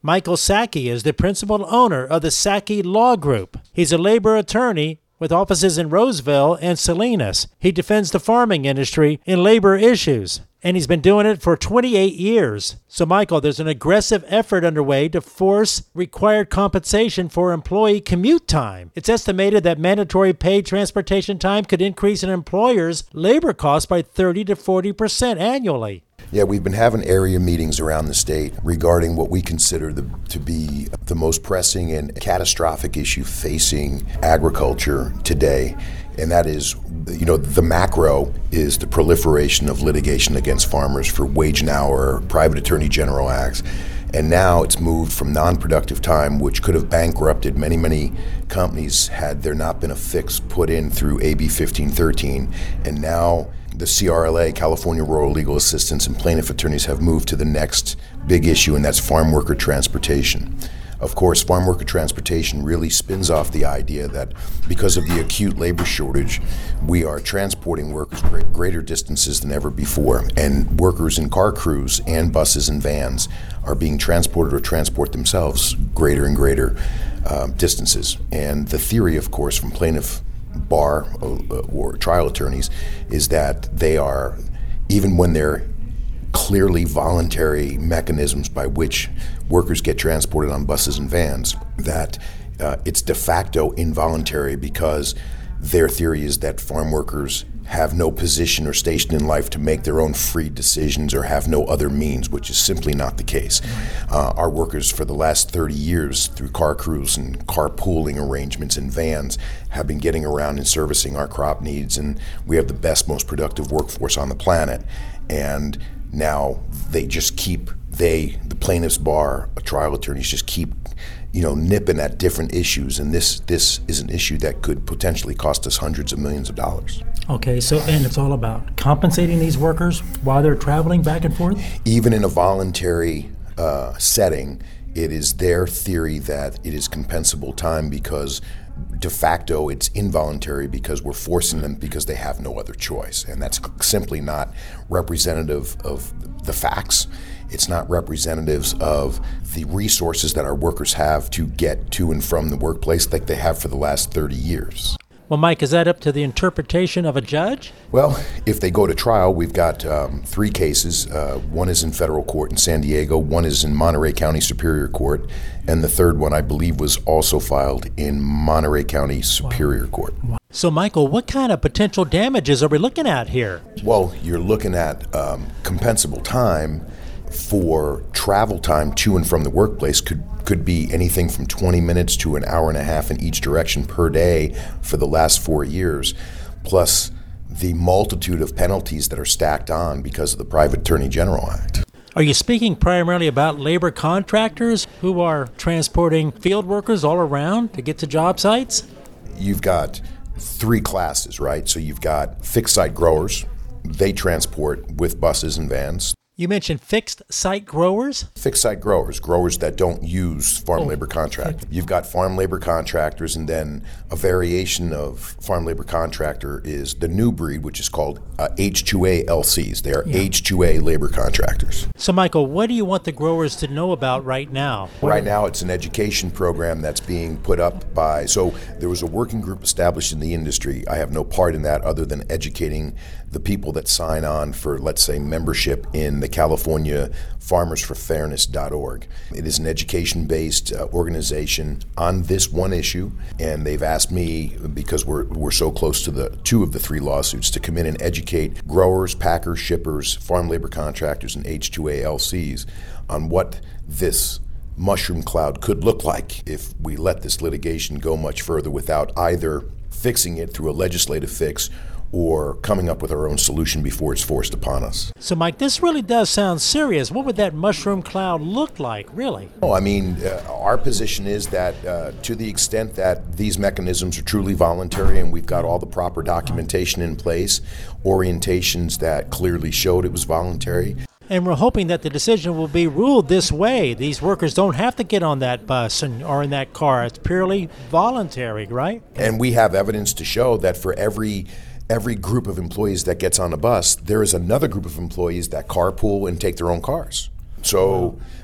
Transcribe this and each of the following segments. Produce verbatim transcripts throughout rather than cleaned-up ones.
Michael Sackey is the principal owner of the Sackey Law Group. He's a labor attorney with offices in Roseville and Salinas. He defends the farming industry in labor issues, and he's been doing it for twenty-eight years. So, Michael, there's an aggressive effort underway to force required compensation for employee commute time. It's estimated that mandatory paid transportation time could increase an employer's labor costs by thirty to forty percent annually. Yeah, we've been having area meetings around the state regarding what we consider the, to be the most pressing and catastrophic issue facing agriculture today. And that is, you know, the macro is the proliferation of litigation against farmers for wage and hour, private attorney general acts. And now it's moved from non-productive time, which could have bankrupted many, many companies had there not been a fix put in through A B fifteen thirteen. And now the C R L A, California Rural Legal Assistance, and plaintiff attorneys have moved to the next big issue, and that's farm worker transportation. Of course, farm worker transportation really spins off the idea that because of the acute labor shortage, we are transporting workers greater distances than ever before. And workers in car crews and buses and vans are being transported or transport themselves greater and greater um, distances. And the theory, of course, from plaintiff bar or trial attorneys is that they are, even when they're clearly voluntary mechanisms by which workers get transported on buses and vans, that uh, it's de facto involuntary, because their theory is that farm workers have no position or station in life to make their own free decisions or have no other means, which is simply not the case. Uh, our workers for the last thirty years, through car crews and carpooling arrangements and vans, have been getting around and servicing our crop needs, and we have the best, most productive workforce on the planet. And now they just keep, they, the plaintiff's bar, trial attorneys just keep, you know, nipping at different issues, and this this is an issue that could potentially cost us hundreds of millions of dollars. Okay, so, and it's all about compensating these workers while they're traveling back and forth? Even in a voluntary uh, setting, it is their theory that it is compensable time, because de facto it's involuntary, because we're forcing them because they have no other choice. And that's simply not representative of the facts. It's not representatives of the resources that our workers have to get to and from the workplace like they have for the last thirty years. Well, Mike, is that up to the interpretation of a judge? Well, if they go to trial, we've got um, three cases. Uh, one is in federal court in San Diego, one is in Monterey County Superior Court, and the third one, I believe, was also filed in Monterey County Superior wow. Court. Wow. So, Michael, what kind of potential damages are we looking at here? Well, you're looking at um, compensable time for travel time to and from the workplace could could be anything from twenty minutes to an hour and a half in each direction per day for the last four years, plus the multitude of penalties that are stacked on because of the Private Attorney General Act. Are you speaking primarily about labor contractors who are transporting field workers all around to get to job sites? You've got three classes, right? So you've got fixed site growers. They transport with buses and vans. You mentioned fixed site growers? Fixed site growers, growers that don't use farm oh. labor contract. You've got farm labor contractors, and then a variation of farm labor contractor is the new breed, which is called uh, H two A L Cs. They are yeah. H two A labor contractors. So, Michael, what do you want the growers to know about right now? Right now, it's an education program that's being put up by, so there was a working group established in the industry. I have no part in that other than educating the people that sign on for, let's say, membership in the California Farmers for Fairness dot org. It is an education-based uh, organization on this one issue, and they've asked me, because we're we're so close to the two of the three lawsuits, to come in and educate growers, packers, shippers, farm labor contractors, and H two A L Cs on what this mushroom cloud could look like if we let this litigation go much further without either fixing it through a legislative fix or coming up with our own solution before it's forced upon us. So, Mike, this really does sound serious. What would that mushroom cloud look like, really? Oh, I mean, uh, our position is that uh, to the extent that these mechanisms are truly voluntary and we've got all the proper documentation in place, orientations that clearly showed it was voluntary. And we're hoping that the decision will be ruled this way. These workers don't have to get on that bus and, or in that car. It's purely voluntary, right? And we have evidence to show that for every every group of employees that gets on a bus, there is another group of employees that carpool and take their own cars. So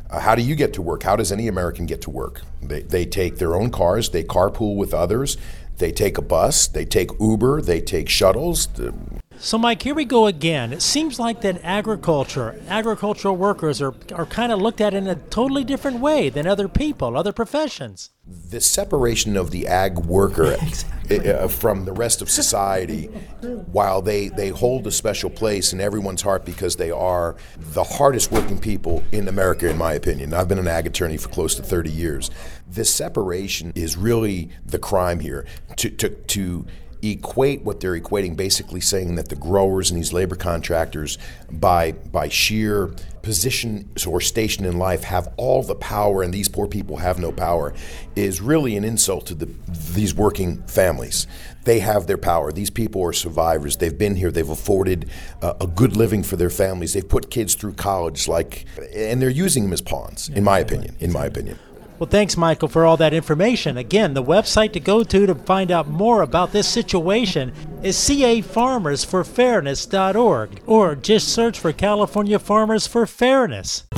Uh, how do you get to work? How does any American get to work? They, they take their own cars, they carpool with others, they take a bus, they take Uber, they take shuttles. So, Mike, here we go again. It seems like that agriculture, agricultural workers are, are kind of looked at in a totally different way than other people, other professions. The separation of the ag worker exactly. uh, from the rest of society, while they, they hold a special place in everyone's heart because they are the hardest working people in America, in my opinion. I've been an ag attorney for close to thirty years. This separation is really the crime here. To, to, to equate what they're equating, basically saying that the growers and these labor contractors, by by sheer position or station in life, have all the power and these poor people have no power, is really an insult to the, these working families. They have their power. These people are survivors. They've been here. They've afforded uh, a good living for their families. They've put kids through college, like, and they're using them as pawns, in my opinion. In my opinion. Well, thanks, Michael, for all that information. Again, the website to go to to find out more about this situation is c a farmers for fairness dot org, or just search for California Farmers for Fairness.